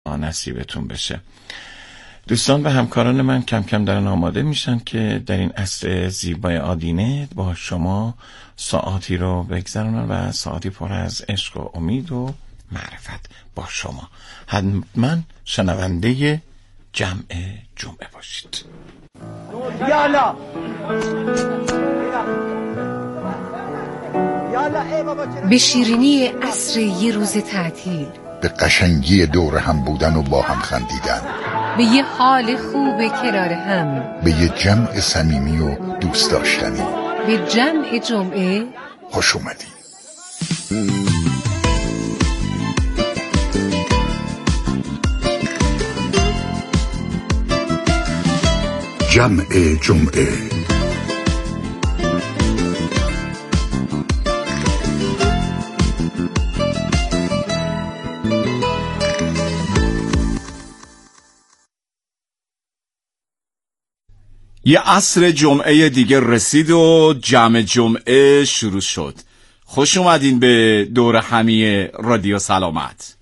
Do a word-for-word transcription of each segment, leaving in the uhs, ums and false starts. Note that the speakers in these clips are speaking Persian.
نصیبتون بشه. دوستان و همکاران من کم کم دارن آماده میشن که در این عصر زیبای آدینه با شما ساعتی رو بگذرونن و ساعتی پر از عشق و امید و معرفت با شما. حتما شنونده جمع جمعه باشید. یالا به شیرینی عصر یه روز تعطیل، به قشنگی دور هم بودن و با هم خندیدن، به یه حال خوب کنار هم، به یه جمع صمیمی و دوست داشتنی، به جمع جمعه خوش اومدی. جمع جمعه. یه عصر جمعه دیگه رسید و جمع جمعه شروع شد. خوش اومدین به دور همی رادیو سلامت.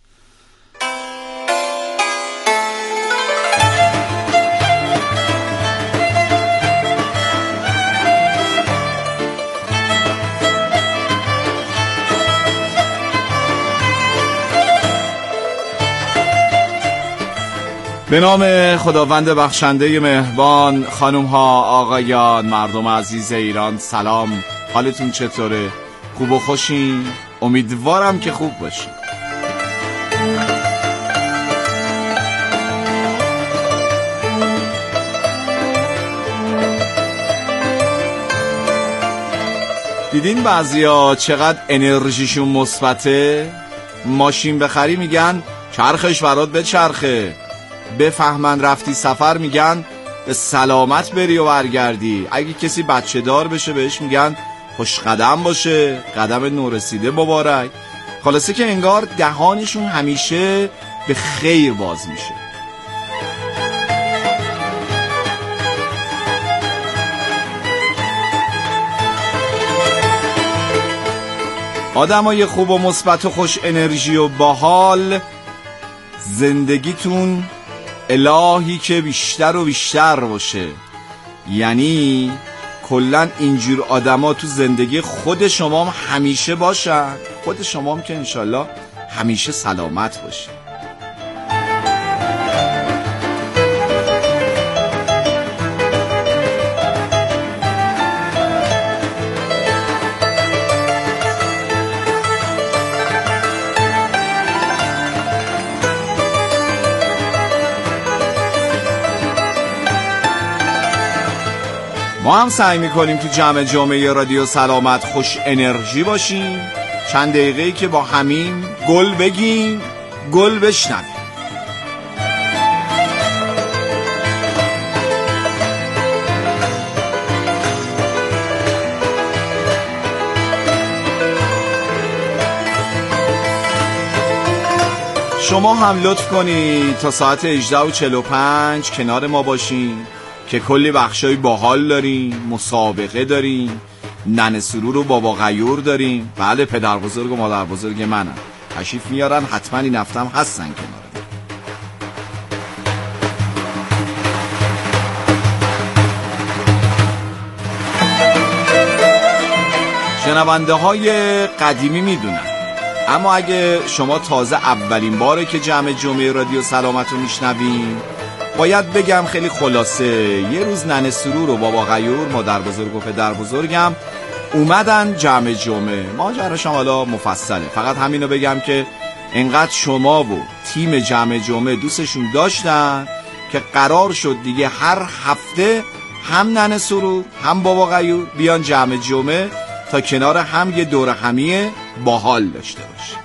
به نام خداوند بخشنده مهربان، خانم ها، آقایان، مردم عزیز ایران، سلام. حالتون چطوره؟ خوب و خوشین؟ امیدوارم که خوب باشین. دیدین بعضیا چقدر انرژیشون مثبته؟ ماشین بخری میگن چرخش برات بچرخه، بفهمن رفتی سفر میگن به سلامت بری و برگردی، اگه کسی بچه دار بشه بهش میگن خوش قدم باشه، قدم نورسیده مبارک. خلاصه که انگار دهانشون همیشه به خیر باز میشه. آدمای خوب و مثبت و خوش انرژی و باحال، زندگیتون الهی که بیشتر و بیشتر باشه. یعنی کلن اینجور آدما تو زندگی خود شما هم همیشه باشن، خود شما هم که انشالله همیشه سلامت باشی. ما هم سعی میکنیم تو جمع جمعه رادیو سلامت خوش انرژی باشیم. چند دقیقه‌ای که با همین گل بگیم، گل بشنویم. شما هم لطف کنید تا ساعت هجده و چهل و پنج کنار ما باشین که کلی بخشای باحال داریم، مسابقه داریم، ننه سرور و بابا غیور داریم. بله، پدر بزرگ و مادر بزرگ منم تشریف میارن، حتما این هفتم هستن کنار. شنونده های قدیمی میدونن، اما اگه شما تازه اولین باره که جمع جمعه رادیو سلامت رو میشنوین، باید بگم خیلی خلاصه. یه روز ننه سرور و بابا غیور، مادر بزرگ و پدر بزرگم اومدن جمع جمعه. ماجراش حالا مفصله، فقط همینو بگم که انقدر شما و تیم جمع جمعه دوستشون داشتن که قرار شد دیگه هر هفته هم ننه سرور هم بابا غیور بیان جمع جمعه تا کنار هم یه دور همی باحال داشته باشه.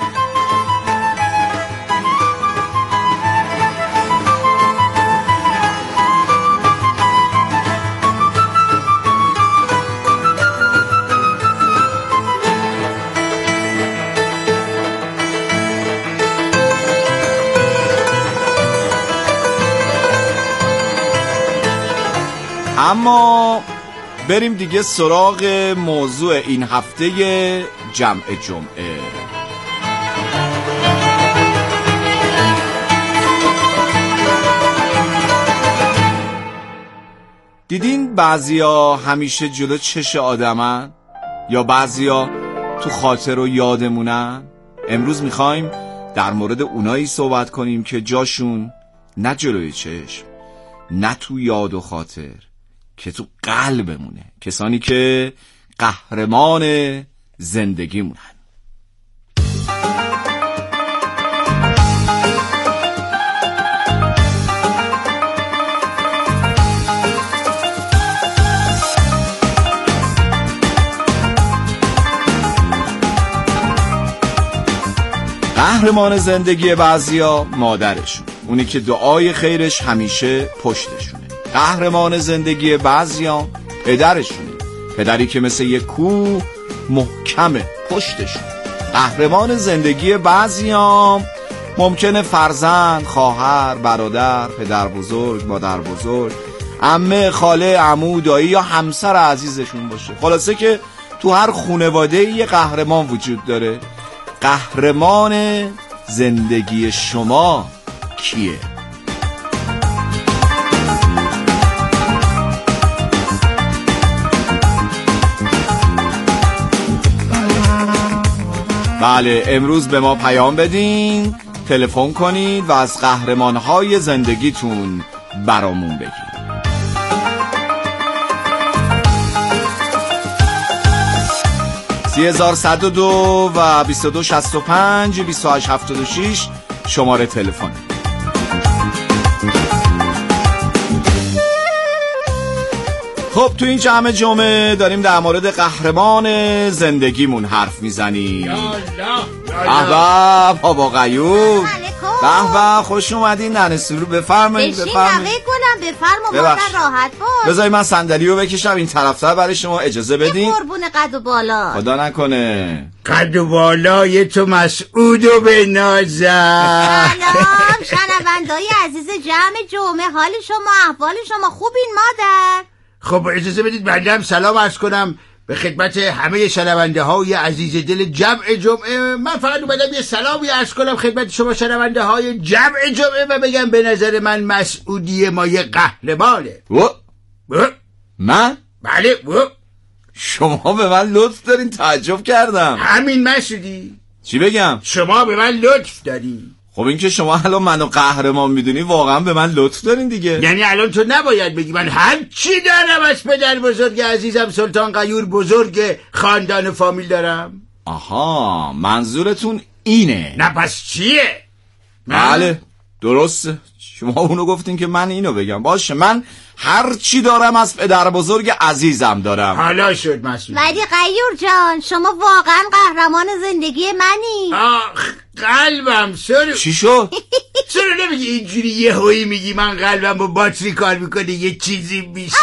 اما بریم دیگه سراغ موضوع این هفته جمع جمعه. دیدین بعضیا همیشه جلو چش آدمن یا بعضیا تو خاطر و یادمونن؟ امروز میخوایم در مورد اونایی صحبت کنیم که جاشون نه جلوی چشم، نه تو یاد و خاطر، که تو قلبمونه. کسانی که قهرمان زندگیمونن. قهرمان زندگی بعضیا مادرشون، اونی که دعای خیرش همیشه پشتشونه. قهرمان زندگی بعضیا پدرشونه، پدری که مثل یک کوه محکمه پشتشون. قهرمان زندگی بعضیا ممکنه فرزند، خواهر، برادر، پدر بزرگ، مادر بزرگ، عمه، خاله، عمو، دایی یا همسر عزیزشون باشه. خلاصه که تو هر خانواده یه قهرمان وجود داره. قهرمان زندگی شما کیه؟ بله، امروز به ما پیام بدین، تلفن کنید و از قهرمان‌های زندگیتون برامون بگید. سی هزار صد و دو و بیست و دو شصت و پنج بیست و هشت هفتاد و شش شماره تلفن. خب تو این جمع جمعه داریم در مورد قهرمان زندگیمون حرف میزنیم. احباب بابا غیور، به به، خوش اومدین. ننه سرو بفرمایید بفرمایید. گلم بفرما مادر، راحت باش. بذاری من صندلیو بکشم این طرف‌تر برای شما، اجازه بدین. قربون قد و بالا. خدا نکنه قد و بالای تو مسعودو به نازم. سلام شنوندای عزیز جمع جمعه، حال شما احوال شما خوبین مادر؟ خب اجازه بدید بنده هم سلام عرض کنم به خدمت همه شنونده های عزیز دل جمع جمعه. من فقط اومدم یه سلامی عرض کنم خدمت شما شنونده های جمع جمعه و بگم به نظر من مسعودی ما یه قهرمانه. و و من؟ بله و شما به من لطف دارین، تعجب کردم. همین مسعودی. چی بگم؟ شما به من لطف داری. خب این که شما الان منو قهرمان میدونی واقعا به من لطف دارین دیگه. یعنی الان تو نباید بگی من هر چی دارم از پدر بزرگ عزیزم سلطان غیور بزرگ خاندان فامیل دارم؟ آها، منظورتون اینه. نه پس چیه؟ بله درسته، شما اونو گفتین که من اینو بگم. باشه، من هر چی دارم از پدر بزرگ عزیزم دارم. حالا شد مسعود. ولی غیور جان شما واقعا قهرمان زندگی منی. آخ قلبم سر چی شد؟ چرا نمیگی اینجوری یه هایی میگی من قلبم با باتری کار میکنه یه چیزی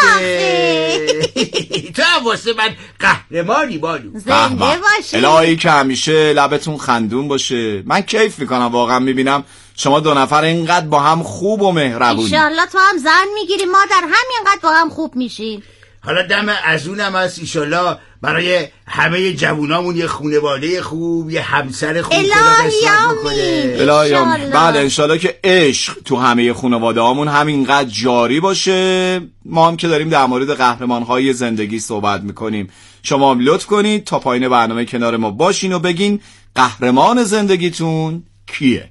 میشه. تو هم واسه من قهرمانی بانو. زنده باشی. الهی که همیشه لبتون خندون باشه. من کیف میکنم واقعا میبینم شما دو نفر اینقدر با هم خوب و مهربونی. ایشالله تو هم زن میگیری مادر، همینقدر با هم خوب میشین. حالا دم از اونم هست ایشالله برای همه جوونامون یه خونواده خوب، یه همسر خوب خدا قسمت بکنه. الهی آمین. بله انشالله که عشق تو همه خانواده هامون همینقدر جاری باشه. ما هم که داریم در مورد قهرمان‌های زندگی صحبت میکنیم، شما هم لطف کنید تا پایین برنامه کنار ما باشین و بگین قهرمان زندگیتون کیه.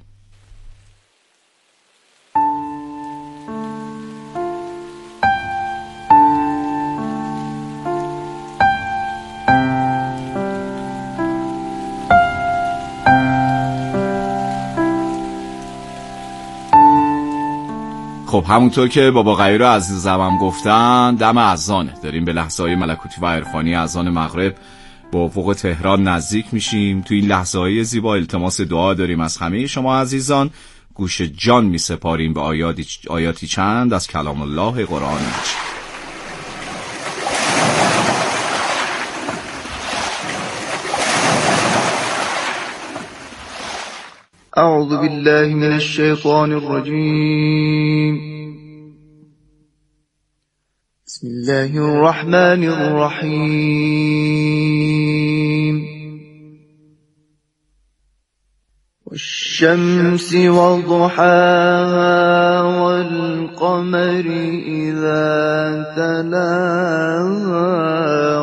خب همونطور که بابا غیور عزیزم هم گفتن دم اذانه، داریم به لحظه های ملکوتی و عرفانی اذان مغرب با افق تهران نزدیک میشیم. تو این لحظه های زیبا التماس دعا داریم از همه شما عزیزان. گوش جان می سپاریم به آیاتی, آیاتی چند از کلام الله قرآن مجید. أعوذ بالله من الشيطان الرجيم بسم الله الرحمن الرحيم والشمس وضحاها والقمر إذا تلاها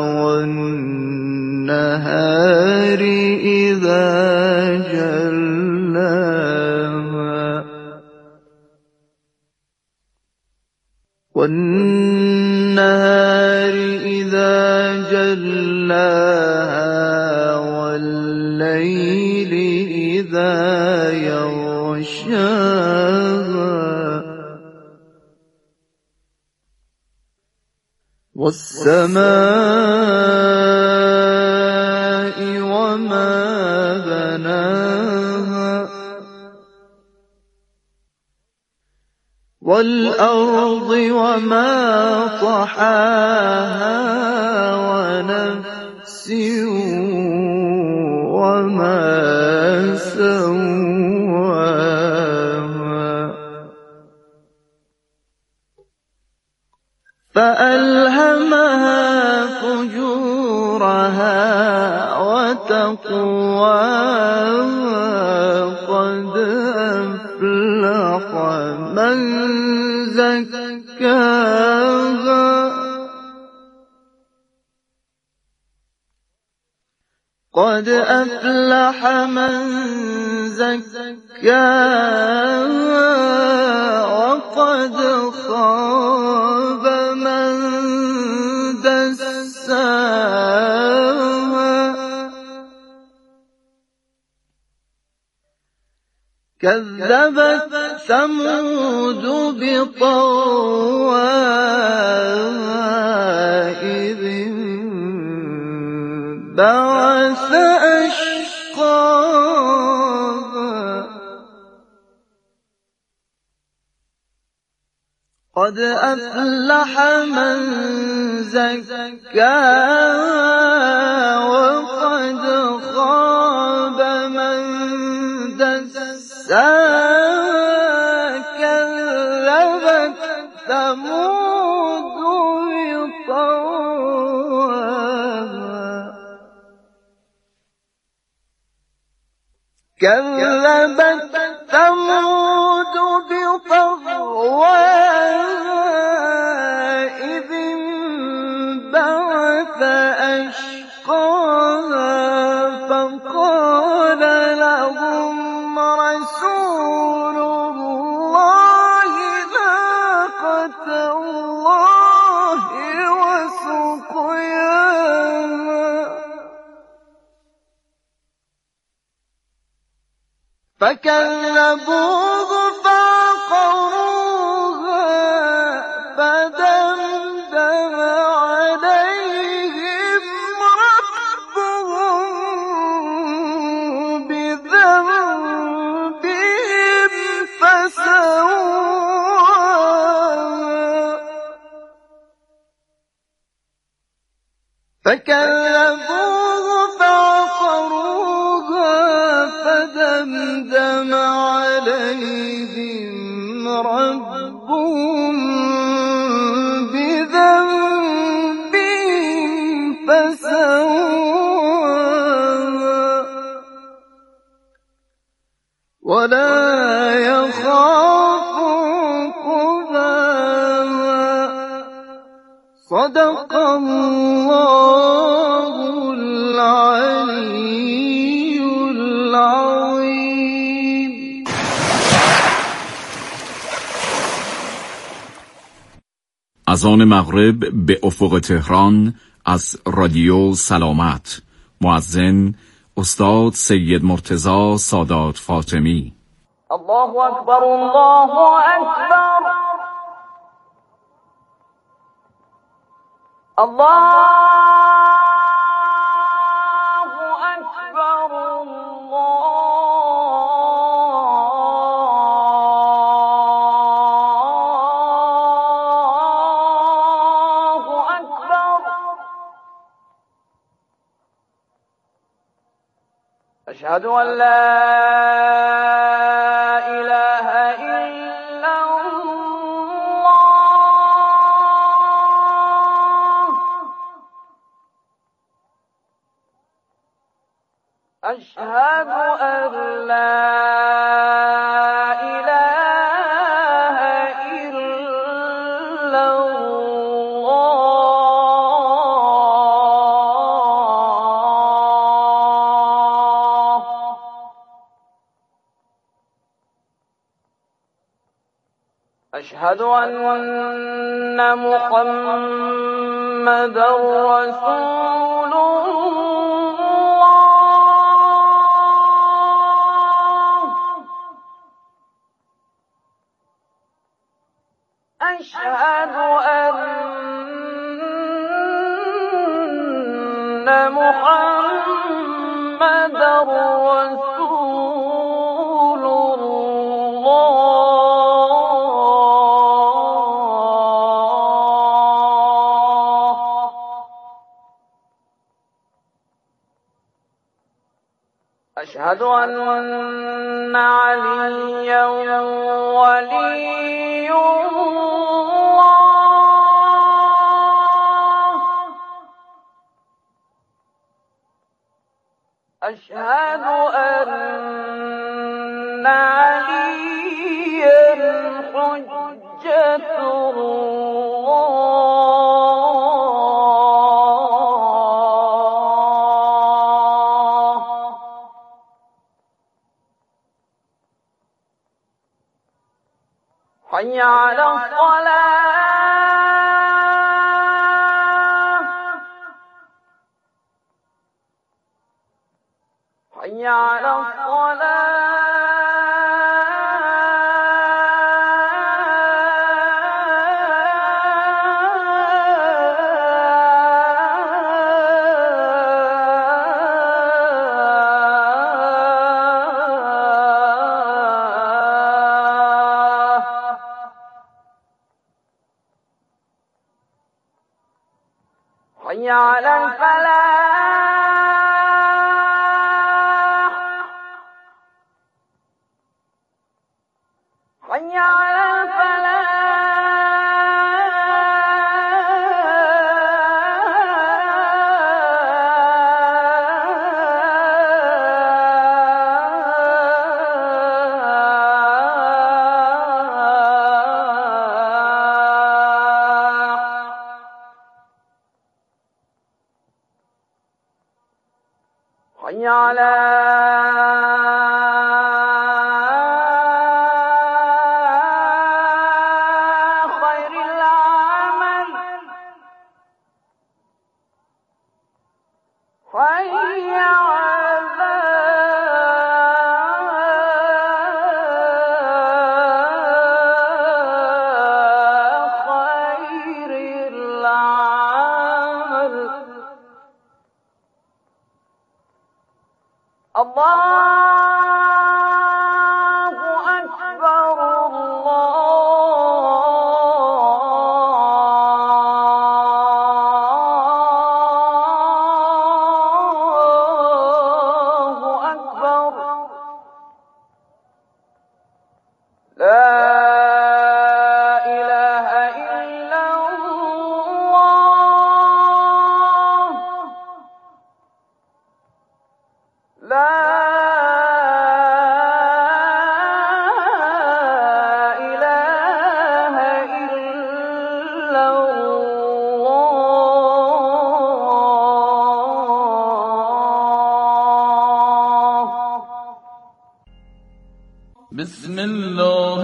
والنهار إذا جلاها والنهار إذا جلاها والليل إذا يغشاها والسماء وما بناها والأرض وما طحاها ونفس وما سواها فألهمها فجورها وتقواها قد أفلح من زكاها قد أفلح من زكاها وقد خاب من دساها كذبت ثمود بطغواها إذ انبعث أشقاها قد أفلح من زكاها وقد خاب من دساها كذبت ثمود بطغواها كذبت ثمود بطغواها إذ انبعث أشقاها فقال لهم رسول الله ناقة الله وسقياها فكذبوه فعقروها فدمدم عليهم ربهم بذنبهم فسواها فكذبوه فعقروها فدمدم عليهم ربهم بذنبهم فسواها ولا يخاف عقباها صدق الله العلي العظيم. اذان مغرب به افق تهران از رادیو سلامت. مؤذن استاد سید مرتضی سادات فاطمی. الله اکبر الله اکبر الله اکبر الله اکبر اشهد ان لا اله الا الله أشهد أن لا إله إلا الله أشهد أن محمدا رسول أشهد أن محمدا رسول الله أشهد أن عليا ولي أشهد أن عليا حجة الله حي على الصلاة حي على الصلاة حي على الفلاح حي على الفلاح حي على خير العمل حي على خير العمل الله أكبر الله أكبر لا إله إلا الله لا إله إلا الله بسم الله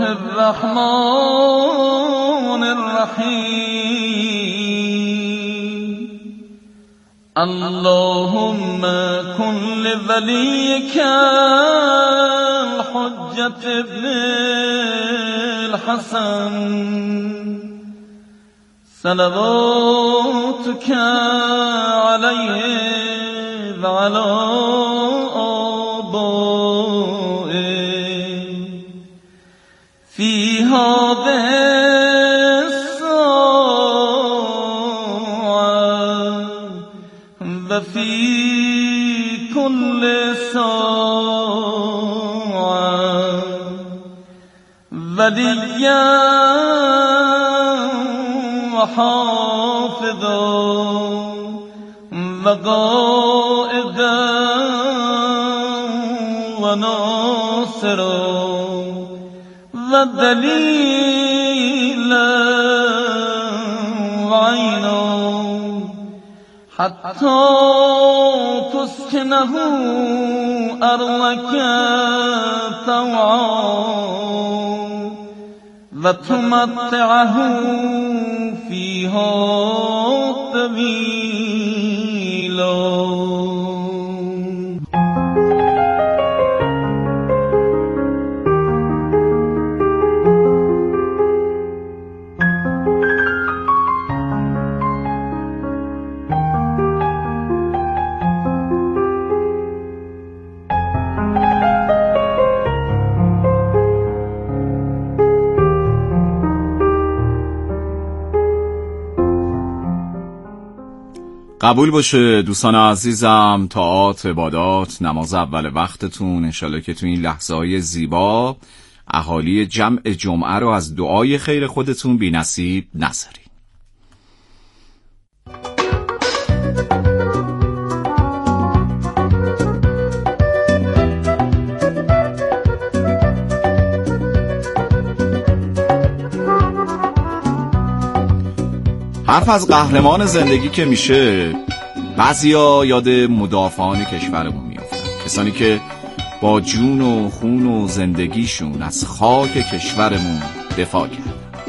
الرحمن الرحيم اللهم كن لوليك الحجة ابن الحسن صلواتك عليه وعلى آبائه في هذه الساعة وفي كل ساعة وليا وحافظا وقائدا ناصر و دلیل غین حتی تسکنه ارضک طوعا و تمتعه فیها طویلا. قبول باشه دوستان عزیزم، طاعات، عبادات، نماز اول وقتتون انشالله که تو این لحظه های زیبا اهالی جمع جمعه رو از دعای خیر خودتون بی نصیب نذارین. حرف از قهرمان زندگی که میشه بعضیا یاد مدافعان کشورمون میافتن، کسانی که با جون و خون و زندگیشون از خاک کشورمون دفاع کردن.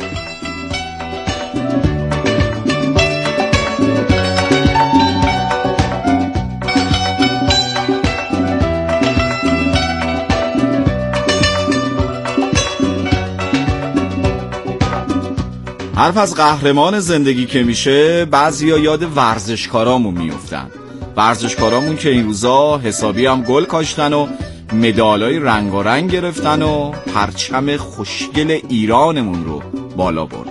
حرف از قهرمان زندگی که میشه بعضیا یاد ورزشکارامون میافتن، ورزشکارامون که این روزا حسابی هم گل کاشتن و مدالای رنگارنگ گرفتن و پرچم خوشگل ایرانمون رو بالا بردن.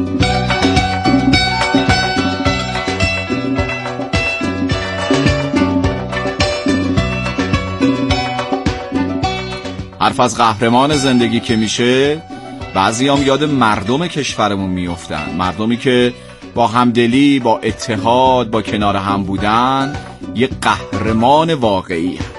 حرف از قهرمان زندگی که میشه بعضی هم یاد مردم کشورمون میافتن، مردمی که با همدلی، با اتحاد، با کنار هم بودن یه قهرمان واقعی هست.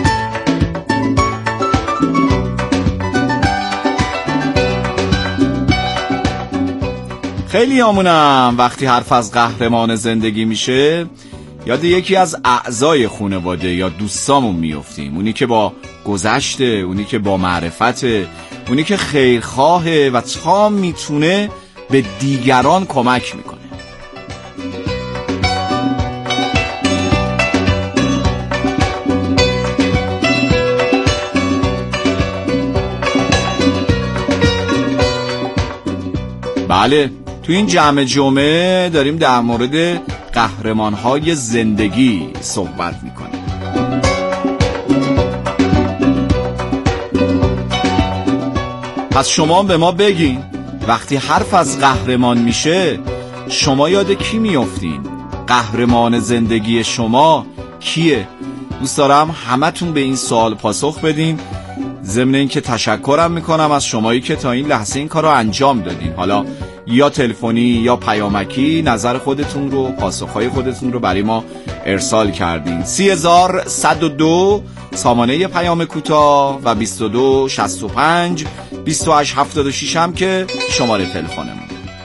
خیلی همونم وقتی حرف از قهرمان زندگی میشه یاد یکی از اعضای خانواده یا دوستامون میافتیم، اونی که با گذشته، اونی که با معرفته، اونی که خیرخواهه و تا میتونه به دیگران کمک میکنه. بله، تو این جمع جمعه داریم در مورد قهرمان‌های زندگی صحبت میکنیم. پس شما به ما بگین وقتی حرف از قهرمان میشه شما یاد کی میافتین؟ قهرمان زندگی شما کیه؟ دوست دارم همتون به این سوال پاسخ بدین، ضمن این که تشکرم میکنم از شمایی که تا این لحظه این کار رو انجام دادین، حالا یا تلفنی یا پیامکی نظر خودتون رو، پاسخهای خودتون رو برای ما ارسال کردین. سی هزار صد و دو سامانه پیام کوتاه و بیست و دو شصت و پنج بیست و هشت هفتاد و شش هم که شماره تلفنمون.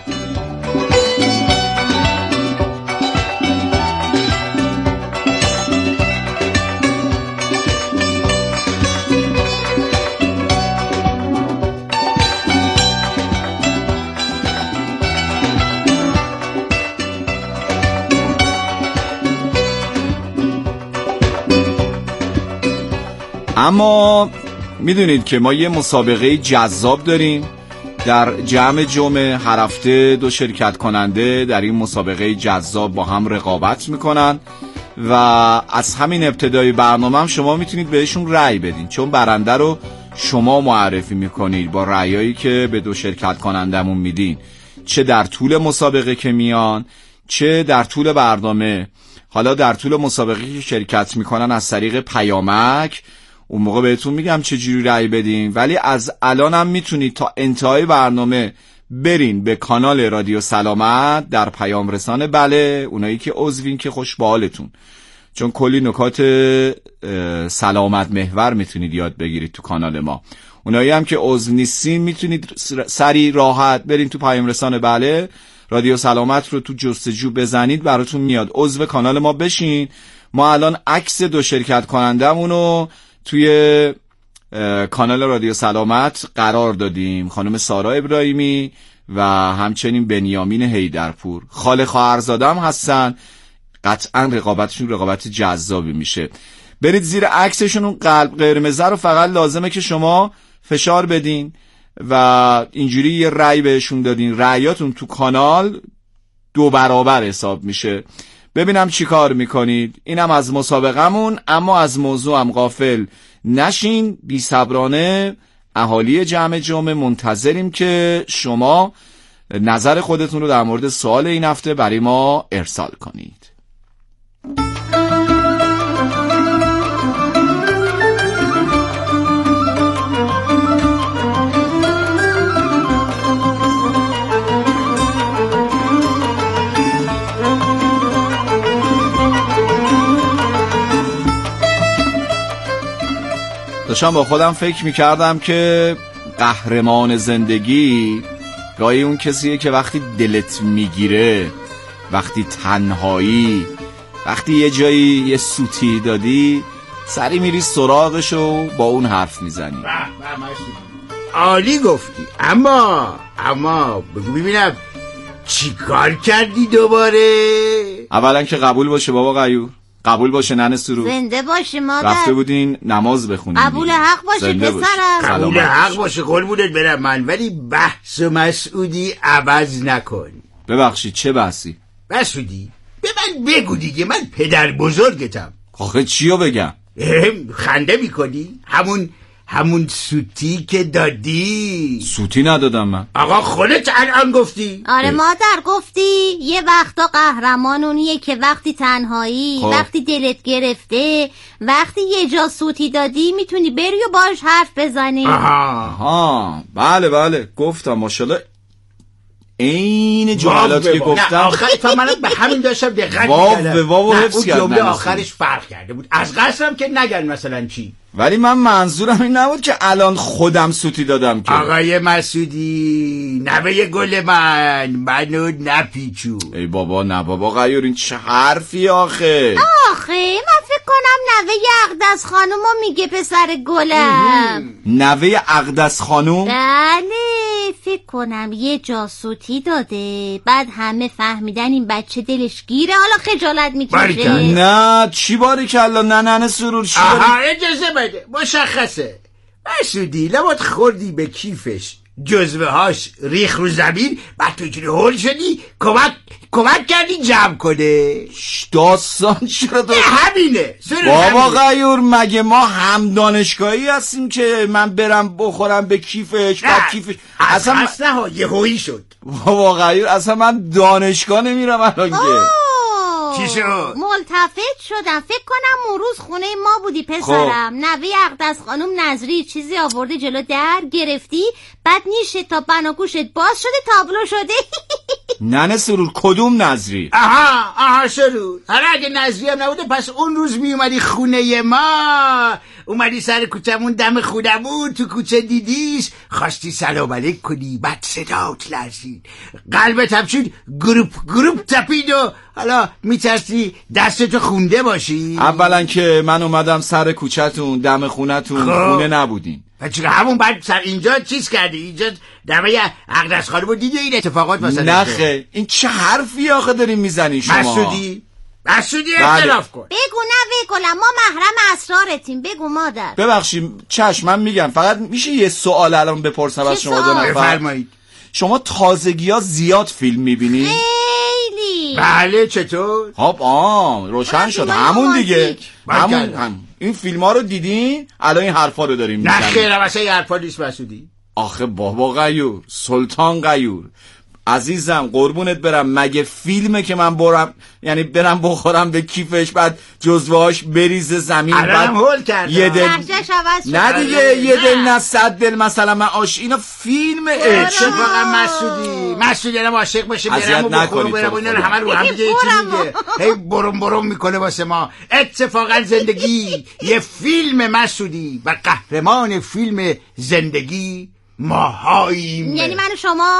اما میدونید که ما یه مسابقه جذاب داریم در جمع جمعه. هر هفته دو شرکت کننده در این مسابقه جذاب با هم رقابت میکنن و از همین ابتدای برنامه هم شما میتونید بهشون رأی بدین، چون برنده رو شما معرفی میکنید با رأیایی که به دو شرکت کنندمون میدین، چه در طول مسابقه که میان چه در طول برنامه. حالا در طول مسابقه که شرکت میکنن از طریق پیامک، اون موقع بهتون میگم چه جوری رأی بدین، ولی از الان هم میتونید تا انتهای برنامه برین به کانال رادیو سلامت در پیام رسانه. بله، اونایی که عضوین که خوش به حالتون. چون کلی نکات سلامت محور میتونید یاد بگیرید تو کانال ما. اونایی هم که عضو نیستین میتونید سری راحت برین تو پیام رسانه بله رادیو سلامت رو تو جستجو بزنید، براتون میاد. عضو کانال ما بشین. ما الان عکس دو شرکت کنندمون رو توی کانال رادیو سلامت قرار دادیم، خانم سارا ابراهیمی و همچنین بنیامین حیدرپور. خاله خواهرزاده هم هستن، قطعا رقابتشون رقابت جذابی میشه. برید زیر عکسشون اون قلب قرمز رو فقط لازمه که شما فشار بدین و اینجوری یه رأی بهشون دادین، رأیاتون تو کانال دو برابر حساب میشه. ببینم چی کار میکنید. اینم از مسابقمون. اما از موضوع هم غافل نشین. بی صبرانه اهالی جمع جمعه منتظریم که شما نظر خودتون رو در مورد سوال این هفته برای ما ارسال کنید. داشتم با خودم فکر میکردم که قهرمان زندگی گاهی اون کسیه که وقتی دلت میگیره، وقتی تنهایی، وقتی یه جایی یه سوتی دادی سری میری سراغش و با اون حرف میزنی. عالی گفتی. اما اما بگو ببینم چی کار کردی دوباره؟ اولا که قبول باشه بابا غیور، قبول باشه ننه سرور، زنده باشه مادر، رفته بودین نماز بخونین، قبول حق باشه پسرم، قبول حق باشه قربونت برم من، ولی بحث و مسعودی عوض نکن. ببخشید چه بحثی؟ مسعودی به من بگو دیگه، من پدر بزرگتم. آخه چیو بگم؟ خنده میکنی؟ همون همون سوتی که دادی. سوتی ندادم من آقا خودت الان گفتی. آره اه. مادر گفتی یه وقتا قهرمان اونیه که وقتی تنهایی خواه. وقتی دلت گرفته، وقتی یه جا سوتی دادی میتونی بری و باش حرف بزنی. آها آها بله بله گفتم ماشاءالله این جملاتی که گفتم. آخر تا من به همین داشتم دقت می‌کردم. واو واو حفظ کردم. اون جمله آخرش فرق کرده بود. از قصرم که نگن مثلا چی. ولی من منظورم این نبود که الان خودم سوتی دادم که. آقای مسعودی نوه گل من، منو نپیچو. ای بابا نه بابا غیور، این چه حرفی آخه؟ آخه من فکر کنم نوه اقدس خانومو میگه پسر گلم. نوه اقدس خانوم؟ بله فکر کنم یه جا سوتی داده، بعد همه فهمیدن این بچه دلش گیره، حالا خجالت میکشه. نه چی باریکلا، نه نه نه سرور چی باری؟ آها اجازه بده، مشخصه. مسعودی لبات خوردی به کیفش، جزوه هاش ریخ رو زمین، بعد تو اینجوری هول شدی کمک کمک کردی جمع کنه. داستان چرا تو همینه بابا غیور؟ مگه ما هم دانشگاهی هستیم که من برم بخورم به کیفش؟ نه کیفش اصلا اصلا ها یه هویی شد. بابا غیور اصلا من دانشگاه نمیرم الان که. چی شد؟ ملتفت شدم، فکر کنم اون روز خونه ما بودی پسرم. نوه اقدس خانم نظری چیزی آورده جلو در، گرفتی، بعد نیشت تا بناگوشت باز شده تابلو شده. ننه سرور کدوم نظری؟ آها آها سرور، حالا اگه نظری هم نبوده پس اون روز می اومدی خونه ما، اومدی سر کوچمون دم خودمون تو کوچه دیدیش، خواستی سلام علیک کنی، بعد صدات لرزید، قلبت هم شد گروپ گروپ تپید و حالا میترسی دستتو خونده باشی. اولا که من اومدم سر کوچه‌تون دم خونتون، خونه نبودین. چرا همون بعد سر اینجا چیز کردی؟ اینجا دمه اقدس خانمو دیدی این اتفاقات مثلا؟ نخه این چه حرفی آخه دارین میزنین شما؟ مسعودی مسعودی اختلاف کن. بگو نه گلم، ما محرم اسرارتیم، بگو مادر. ببخشید چشم من میگم، فقط میشه یه سوال الان بپرسم از شما دو نفر؟ بفرمایید. شما تازگی ها زیاد فیلم میبینی؟ خیلی. بله چطور؟ خب آه روشن شد همون دیگه، همون هم. این فیلم ها رو دیدین؟ الان این حرفا رو داریم میزنیم. نه خیره واسه این حرفا نیست مسعودی. آخه بابا غیور، سلطان غیور، عزیزم قربونت برم، مگه فیلمه که من برم یعنی برم بخورم به کیفش بعد جزوهاش بریزه زمین بعد هول کرده یه دل نه دیگه یه دل نه صد دل مثلا من عاش اینا فیلمه. اتفاقا مسعودی مسعودی الان عاشق باشه برم و بخورم برم و اینا رو همه رو هم دیگه یه چیزی میگه هی برم برم میکنه واسه ما. اتفاقا زندگی یه فیلم مسعودی و قهرمان فیلم زندگی ماهاییم. یعنی من و شما